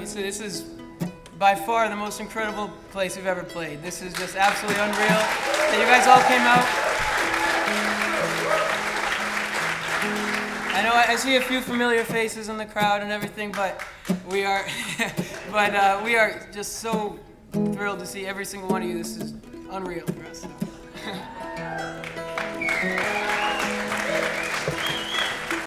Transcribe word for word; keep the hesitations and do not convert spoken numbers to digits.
Honestly, this is by far the most incredible place we've ever played. This is just absolutely unreal that you guys all came out. I know I, I see a few familiar faces in the crowd and everything, but we are, but uh, we are just so thrilled to see every single one of you. This is unreal for us.